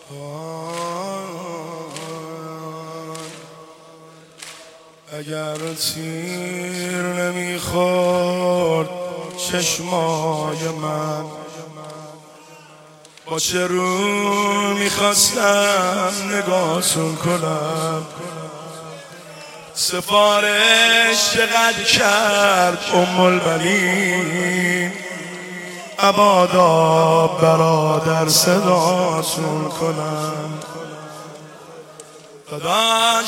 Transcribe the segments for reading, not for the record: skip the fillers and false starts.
اگر تیر نمیخورد چشمای من، با چه رو میخواستم نگاهتون کنم. سفارش چقدر کرد البنین، ابادا برادر صداتون کنم. داداش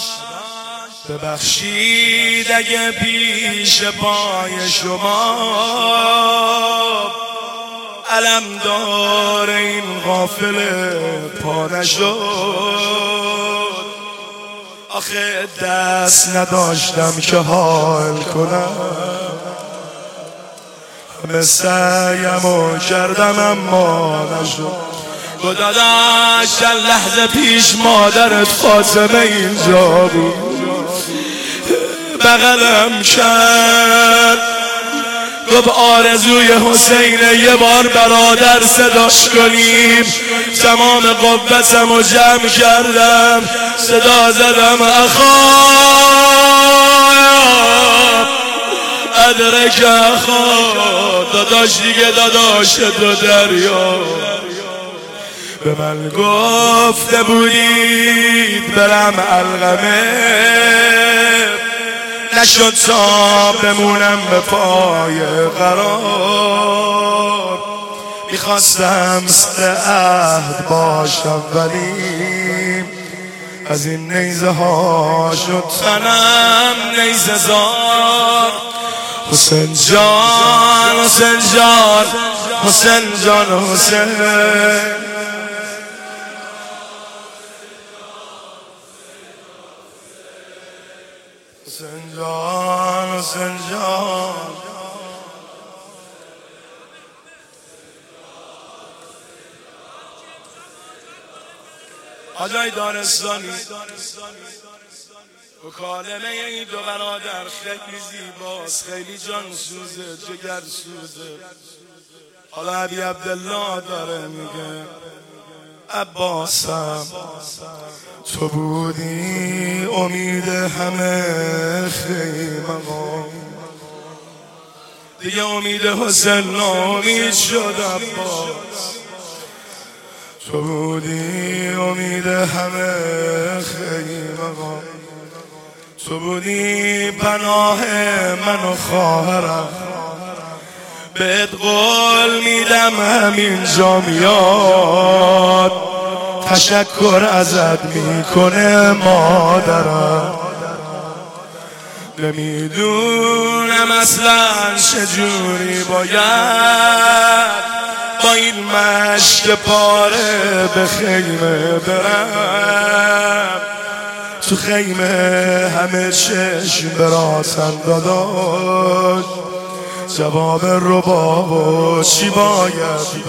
ببخشید اگه پیش پای شما علمدار این قافله پا نشد. آخه دست نداشتم که حال کنم، همه سعیمو کردم اما نشد. داداش چند لحظه پیش مادرت فاطمه اینجا بود، بغلم کرد، گفت آرزوی حسینه یه بار برادر صداش کنیم. تمام قوتم رو جمع کردم، صدا زدم اخا ادرک اخا. داداش دیگه داداش دو دریا. به من گفته بودید برم علقمه، نشد تا بمونم به پای قرار. میخواستم سر عهد باشم ولی از این نیزه ها شد تنم نیزه زار. حسین جان حسین جان حسین جان حسین حسین جان حسین جان. حاجای دارستانی مکالمه این دو برادر خیلی زیباست، خیلی جان سوزه، جگر سوزه. حالا ابی عبدالله داره میگه عباسم تو بودی امید همه خیمه، دیگه امید حسین ناامید شد. عباس تو بودی امید همه خیمه، تو بودی پناه من و خواهرم. بهت قول میدم همینجا میاد تشکر ازت میکنه مادرم. نمیدونم اصلا چجوری باید با این مشک پاره به خیمه برم. تو خیمه همه چشم براتم داداش، جواب رباب و چی باید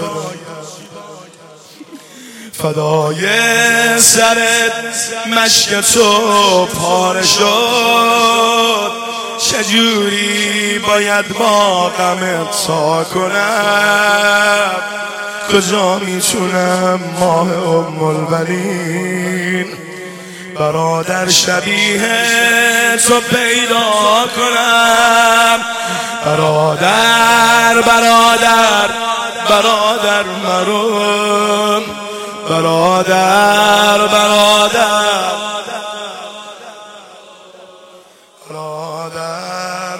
فدای سرت مشک تو پاره شد. چجوری باید با غمت تا کنم، کجا میتونم ماه البنین برادر شبیه تو پیدا کنم. برادر برادر برادر مرون، برادر برادر برادر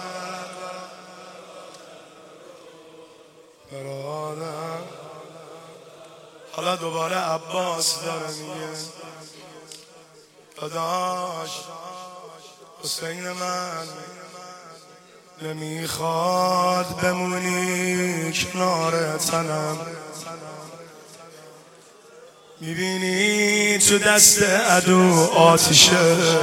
برادر. حالا دوباره عباس داره میگه داداش حسین من نمیخواد بمونی کنار تنم. میبینی تو دست عدو آتیشه،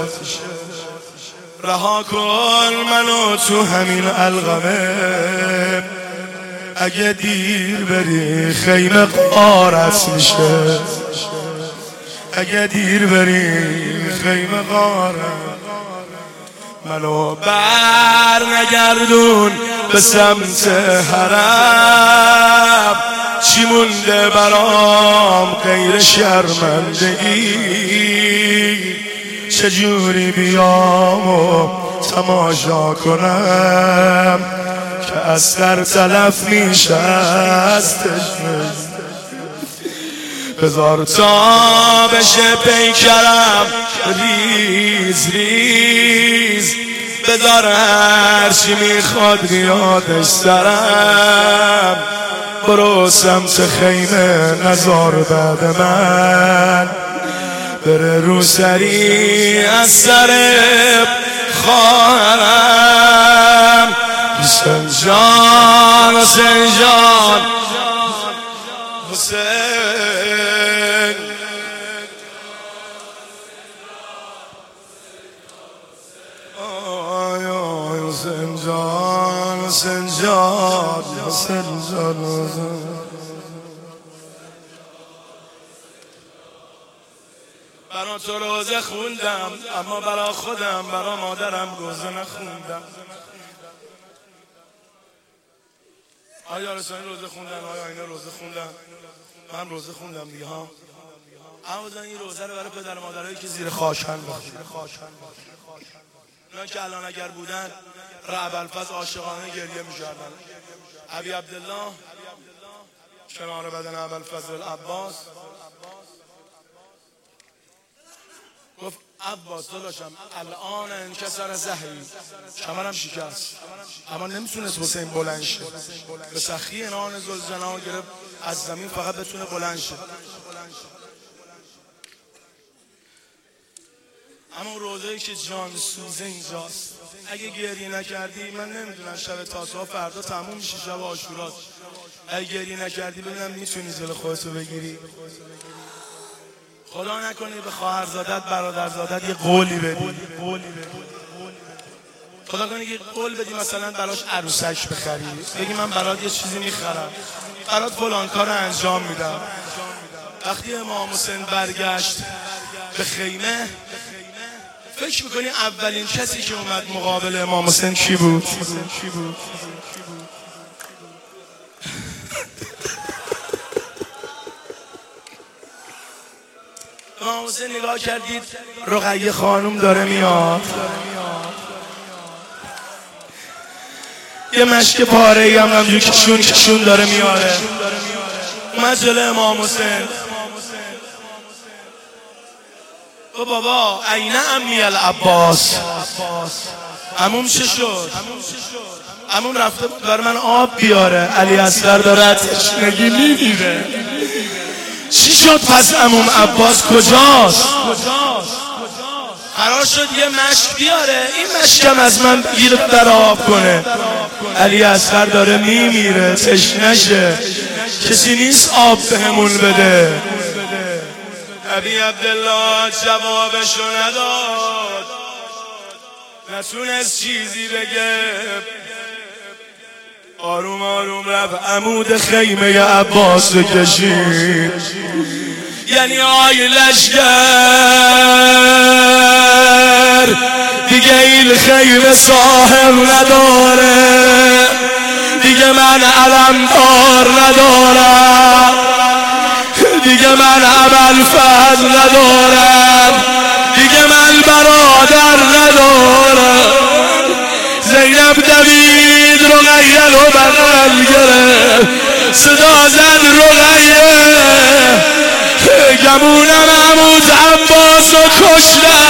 رها کن منو تو همین علقمه. اگه دیر بری خیمه غارت میشه، اگه دیر بری خیمه غارت. منو بر نگردون به سمت حرم، چی مونده برام زیر شرمندگی چجوری بیام و تماشا کنم که از سر تلف میشه از تشنه. بذار تا بشه پیکرم ریز ریز، بذار هرچی میخواد یادش سرم. برو سمت خیمه نزار بعد من بره رو سری از سر خواهرم. حسین جان حسین جان حسین حسین جان حسین جان حسین جان. برا تو روزه خوندم اما برا خودم برا مادرم روزه نخوندم. آیا رسانی روزه خوندن؟ آیا اینا روزه خوندن؟ من روزه خوندم دیگه ها. اما این روزه رو برای پدر مادرایی که زیر خاشن بخونن. اونا که الان اگر بودن رعب الفضل عاشقانه گریه می‌کردن. ابی عبدالله شمار بدن ابوالفضل العباس گفت عباس داداشم الان انکسر زهری، کمرم شکست، اما نمیتونست حسین بلند شه. به سخی نان ذوالجلال گرفت از زمین فقط بتونه بلند شه. اما روزایی که جان سوزه اینجاست. اگه گریه نکردی من نمیدونم شب تاسوعا فردا تموم میشه، شب عاشورا. اگه گریه نکردی ببینم میتونی جلو خودتو بگیری. خدا نکنه به خواهرزادت برادرزادت یه قولی بدی. خدا کنه یه قول بدی مثلا براش عروسک بخری، بگی من برات یه چیزی میخرم، برات فلان کار انجام میدم. وقتی امام حسین برگشت به خیمه فکر میکنی اولین کسی که اومد مقابل امام حسین کی بود؟ امام حسین نگاه کردید رقیه خانوم داره میاد، یه مشک پاره‌ای هم همجور کشون داره میاره. اومد جلو امام حسین و بابا عین امی العباس، عموم چه شد؟ عموم رفته بود برای من آب بیاره، علی اصغر داره تشنگی میمیره. چی شد پس عموم عباس کجاست؟ قرار شد یه مشک بیاره، این مشکم از من بگیره در آب کنه. علی اصغر داره میمیره، تشنشه، کسی نیست آب بهمون بده. ابی عبدالله جوابشو نداد، نتونست چیزی بگه. آروم آروم رفت عمود خیمه عباس رو کشید. یعنی آی لشگر دیگه این خیمه صاحب نداره، دیگه من علمدار ندارم، دیگه من ابوالفضل ندارم، دیگه من برادر ندارم. زینب دوید رقیه رو بغل گرفت، صدا زد رقیه، گمونم عمود عباس رو کشتن.